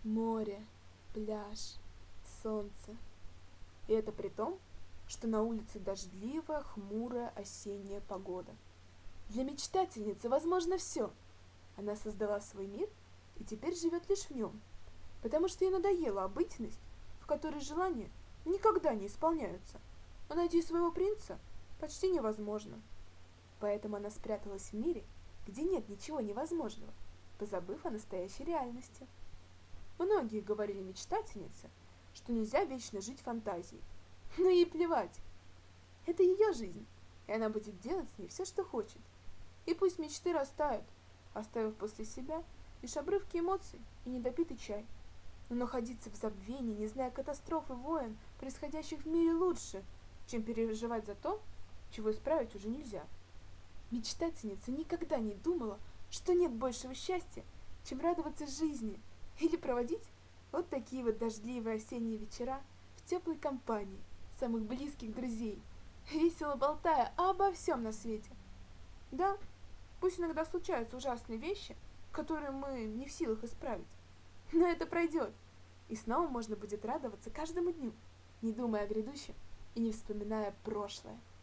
Море, пляж, солнце. И это при том, что на улице дождливая, хмурая осенняя погода. Для мечтательницы возможно все. Она создала свой мир и теперь живет лишь в нем, потому что ей надоела обыденность, в которой желания никогда не исполняются, а найти своего принца почти невозможно. Поэтому она спряталась в мире, где нет ничего невозможного, позабыв о настоящей реальности. Многие говорили мечтательнице, что нельзя вечно жить фантазией. Но ей плевать. Это ее жизнь, и она будет делать с ней все, что хочет. И пусть мечты растают, оставив после себя лишь обрывки эмоций и недопитый чай. Но находиться в забвении, не зная катастроф и войн, происходящих в мире, лучше, чем переживать за то, чего исправить уже нельзя. Мечтательница никогда не думала, что нет большего счастья, чем радоваться жизни или проводить вот такие вот дождливые осенние вечера в теплой компании самых близких друзей, весело болтая обо всем на свете. Да, пусть иногда случаются ужасные вещи, которые мы не в силах исправить, но это пройдет, и снова можно будет радоваться каждому дню, не думая о грядущем и не вспоминая прошлое.